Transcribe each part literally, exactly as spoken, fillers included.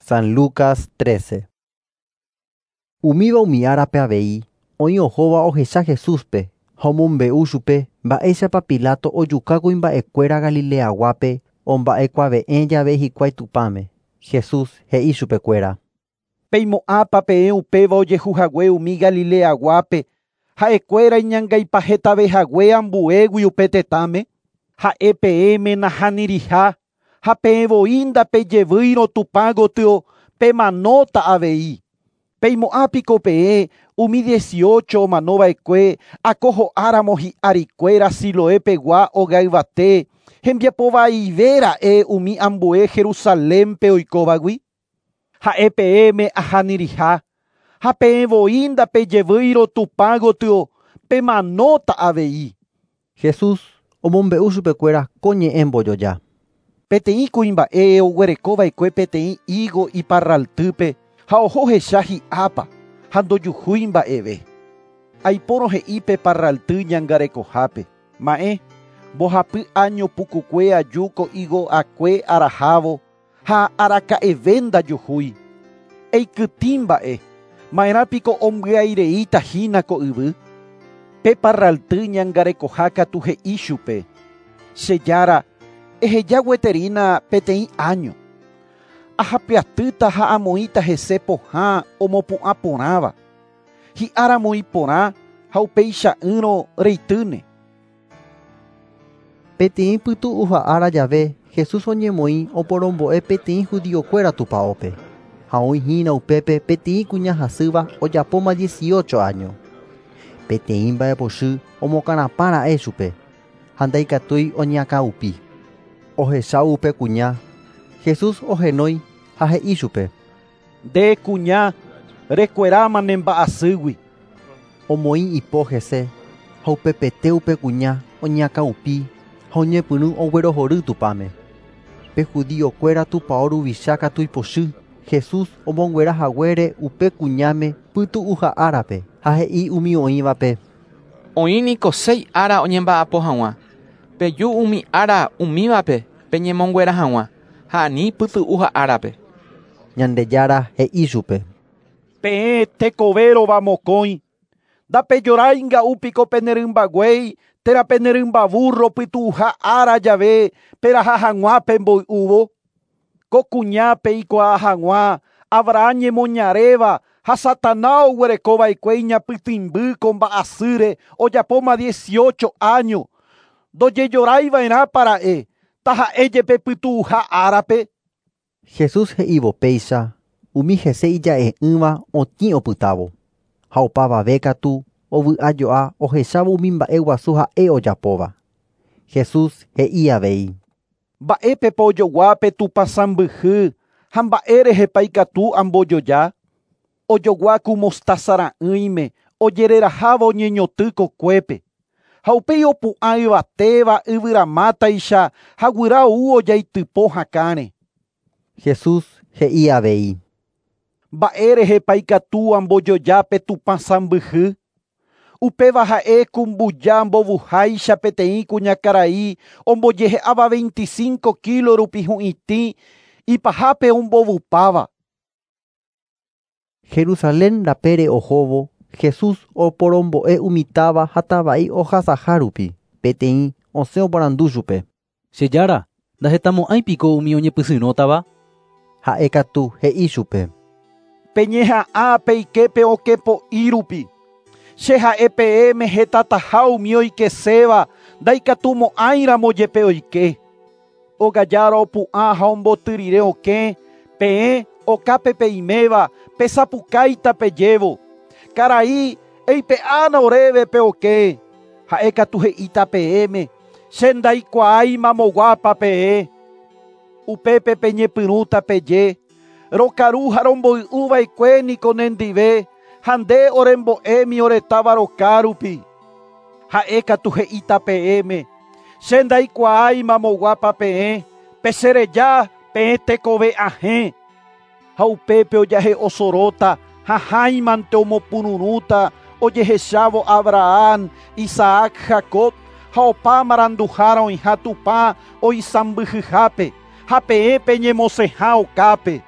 San Lucas trece. Umíva umi árape avei, oĩ ohóva ohecha Jesúspe, ha omombe'u chupe mba'éichapa Pilato ojukákuri mba'ekuéra Galileaguápe omba'ekuaave'ẽ jave hikuái tupãme. Jesús he'i chupekuéra: Peimo'ãpa peẽ upéva ojehuhague umi Galileaguápe, ha'ekuéra iñangaipahetavehague ambuégui upe tetãme. Ha'e peẽme nahániriha, ha peẽvoínda pejevýiro Tupã gotyo pemanóta avei. Peimo'ãpiko peẽ umi dieciocho omanova'ekue akoho'áramo hi'arikuéra Siloé pegua ogayvate hembiapovaivéra'e umi ambue Jerusalénpe oikóvagui. Ha'e peẽme ahániriha, ha peẽvoínda pejevýiro Tupã gotyo pemanóta avei. Jesús omombe'u chupekuéra ko ñe'ẽ mbojoja. Peteĩ kuimba'e oguerekova'ekue peteĩ higo iparraltýpe ha ohohecha hi'ápa ha ndojuhúi mba'eve. Aipóro he'i pe parralty ñangarekohápe: ma'ẽ, mbohapy año pukukue ajúko higo akue arahávo ha araka'eve ndajuhúi. Eikytĩ mba'e, ma'erãpiko ombyareitáhína ko yvy. Pe parralty ñangarekohá katu he'i chupe: chejára, eheja gueterína peteĩ año. Ahapiatýta ha amoĩta hese pohã omopu'ã porãva. Hi'áramoi porã ha upeicha'ỹrõ reitýne. Peteĩ pytu'u ha'ára jave Jesús oñemoĩ oporombo'e peteĩ judiokuéra tupãópe. Ha oĩhína upépe peteĩ kuña hasýva ojapóma dieciocho año. Peteĩ mba'epochy omokarãpara'e chupe, ha ndaikatúi oñeakãupi. Ohecha upe kuña. Jesús ohenói ha he'i chupe: Nde kuña, rekueráma ne mba'asýgui. Omoĩ ipo hese, ha upepete upe kuña oñeakãupi ha oñepyrũ oguerohory tupãme. Pe judiokuéra tupão ruvicha katu ipochy, Jesús omonguerahaguére upe kuñáme pytu'u ha'árape ha he'i umi oĩvape: Oĩniko seis ára oñemba'apo hag̃ua. Peju umi ára umívape peñemonguera hag̃ua ha ani pytu'u ha'árape. Ñandejára he'i chupe: Peẽ tekovérova mokõi. Ndapejorainga'úpiko penerymbaguéi térã penerymbaburro pytu'uha ára jave peraha hag̃ua pemboy'úvo. Ko kuña peikuaa hag̃ua Abraham ñemoñaréva ha Satanás oguerekova'ekue iñapytĩmby ko mba'asýre ojapóma dieciocho año. Ndojejoraiva'erã taha'éjepe pytu'uha árape. Jesús he'ívo péicha umi hese ija'e'ỹva otĩ opytávo. Ha opavave katu ovy'ajo'a ohechávo umi mba'e guasu ha'e ojapóva. Jesús he'i avei: Mba'épepa ojogua pe tupã sãmbyhy ha mba'e rehepa ikatu ambojoja. Ojogua ku mostaza ra'ỹime ojereraháva oñeñotỹ kokuépe. Ha upéi opu'ã yvatéva yvyramátaicha ha guyraú ojaitypo hakãre. Jesús he'i avei: Mba'e rehepa ikatu ambojoja pe tupã sãmbyhy. Upéva ha'e ku mbuja mbovuháicha peteĩ kuñakarai ombojehe'áva veinticinco kilos rupi hu'itĩ ipahápe ombovupáva. Jerusalén rapére ohóvo Jesús oporombo'e umitáva ha tavai ohasaha rupi peteĩ osẽ oporandu chupe: Chejára, ndahetamo'ãipiko umi oñepysyrõtava. Ha'e katu he'i chupe: Peñeha'ã peiképe okepo'i rupi. Che ha'e peẽme hetataha umi oikeséva ndaikatumo'ãiramo jepe oike. Ogajára opu'ã ha ombotyrire okẽ peẽ okápe peiméva pesapukáita pejévo. Karai eipe'ána oréve pe okẽ. Ha'e katu he'íta peẽme: che ndaikuaái mamoguápa peẽ. Upépe peñepyrũta peje. Rokaru ha romboy'uva'ekue niko nendive ha nde orembo'émi oretáva roka rupi. Ha'e katu he'íta peẽme: che ndaikuaái mamoguápa peẽ, pechereja peẽ tekove ahẽ. Ha upépe ojahe osorota ha háimante omopururũta ojehechávo Abraham, Isaac, Jacob ha opáma randuhára oĩha tupã oisãmbyhyhápe ha peẽ peñemosẽha okápe.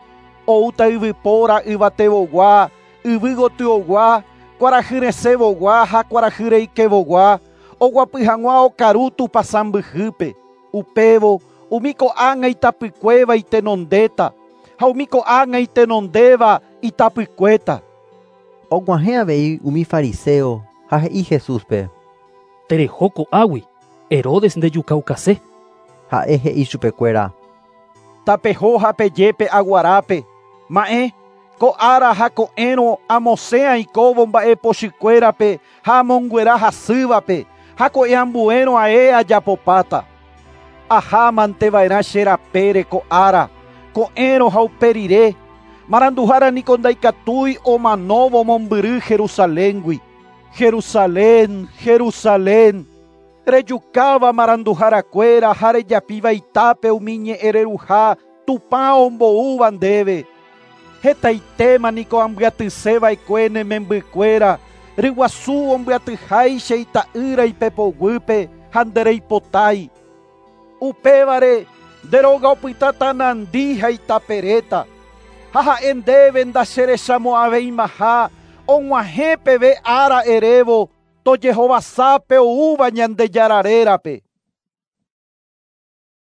outa yvypóra yvatevogua, yvy kuarahyrese-vogua ha kuarahyreike-vogua, oguapy hag̃ua okaru tupa sãmbyhýpe. Upévo umi ko'ág̃a itapykuéva itenondéta, ha umi ko'ág̃a itenondéva itapykuéta. Og̃uahẽ avei umi fariseo ha he'i Jesúspe: Tereho ko'águi, Herodes ndejuka okase. Ha'e he'i chupekuéra: Tapeho ha pejépe aguarápe. Ma'ẽ, ko'ára ha ko'ẽrõ amosẽ aikóvo mba'e pochykuérape ha amonguera hasývape, ha ko'ẽ ambuérõ ae ajapopáta. Ahámanteva'erã che rapére ko'ára, ko'ẽrõ ha upe rire. Maranduhára niko ndaikatúi omanóvo mombyry Jerusaléngui. Jerusalén, Jerusalén, rejukáva maranduharakuéra ha rejapíva itápe umi ñe'ẽ reruha tupã omboúva ndéve. Hetaitéma niko ambyatyseva'ekue nemembykuéra, ryguasu ombyatyháicha ita'ýra ipepoguýpe ha ndereipotái. Upévare nderóga opyta tanandi ha itaperéta. Ha ha'e ndéve ndacherechamo'ãveimaha og̃uahẽ peve ára erévo tojehovasápe oúva Ñandejárarérape.